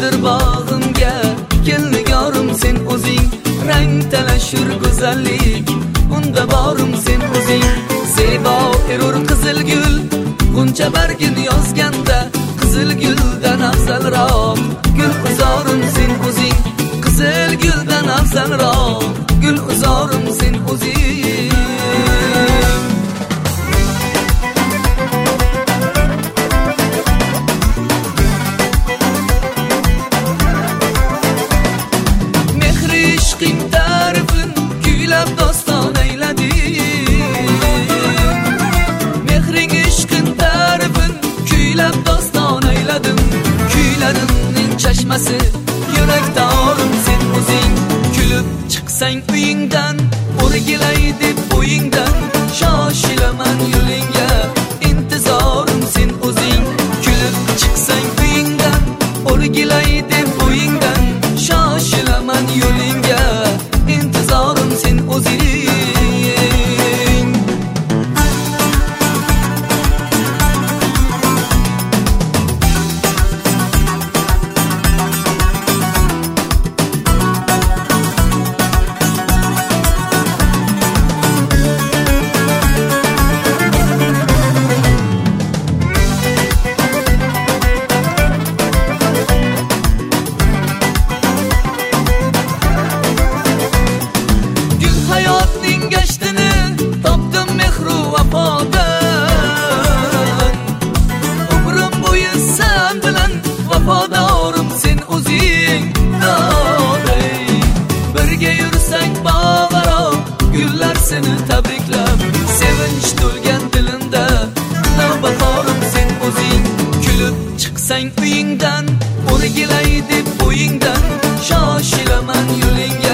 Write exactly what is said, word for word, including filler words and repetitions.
Keldir bağımga, kel nigorim sen o'zing. Rang talashur go'zallik, unda borim sen o'zing. Zebo erur qizil gul, g'uncha bargin yozganda, qizil guldan afzalroq gul uzorim sen o'zing. Qizil guldan afzalroq gul uzorim sen o'zing. Mehri ishqing ta'rifin kuylab doston ayladim. Mehring ishqing ta'rifin kuylab doston ayladim. Kuylarimning chashmasi yurakda orim sen o'zing. Kulib chiqsang uyingdan, o'rgilay deb o'yingdan, shoshilaman yo'lingga, intizorim sen o'zing. Kulib chiqsang uyingdan, o'rgilay deb o'yingdan, shoshilaman yo'lingga, intizorim sen o'zing. Hayotning gashtini topdim mehru vafodan. Umrim bo'yi sen bilan vafodorim sen o'zing. Doday birga yursak bog'aro, gullar seni tabriklab, sevinch to'lgan dilimda, navbahorim sen o'zing. Kulib chiqsang uyingdan, o'rgilay deb o'yingdan, shoshilaman yo'lingga,